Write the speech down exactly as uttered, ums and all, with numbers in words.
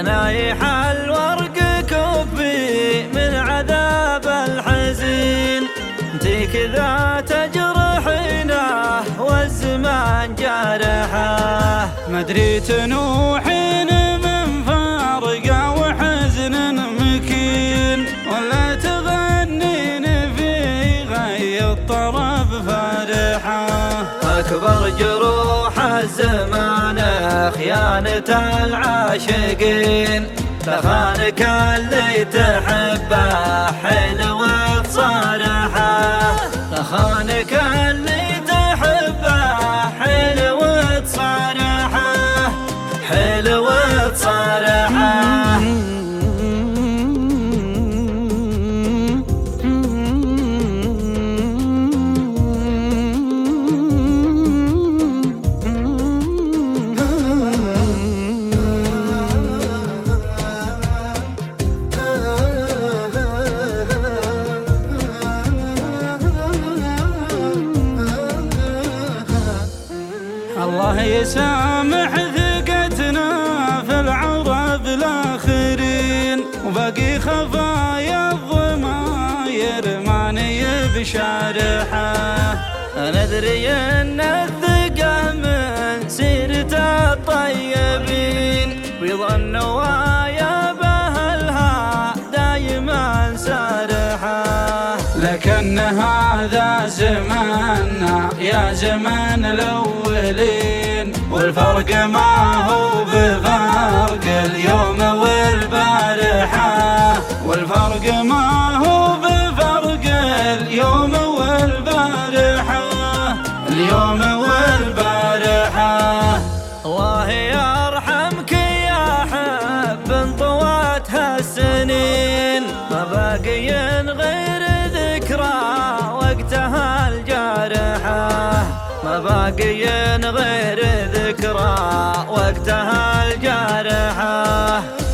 نايح الورق كفي من عذاب الحزين، انتي كذا تجرحينه والزمان جارحه. مدري تنوحين من فارقة وحزن مكين، ولا تغنين في غي الطرب فرحة. أكبر جروح الزمان خيانة العاشقين، فخانك اللي تحبه حلو تصارحه، فخانك اللي تحبه حلو تصارحه، حلو تصارحه. الله يسامح ثقتنا في العرب الآخرين، وباقي خفايا الضماير ما نيب شارحة. ندري ان الثقة من سيرة الطيبين، ويظنوا يا بأهلها دايما سارحة. لكن هذا زماننا يا زمان الأولين، والفرق ما هو بفرق اليوم والبارحة، والفرق ما هو بفرق اليوم والبارحة، اليوم والبارحة. الله يرحمك يا حب طوات هالسنين، ما باقي غير ذكرى وقتها الجارحة، ما باقي غير ذكرى وقتها الجارحة.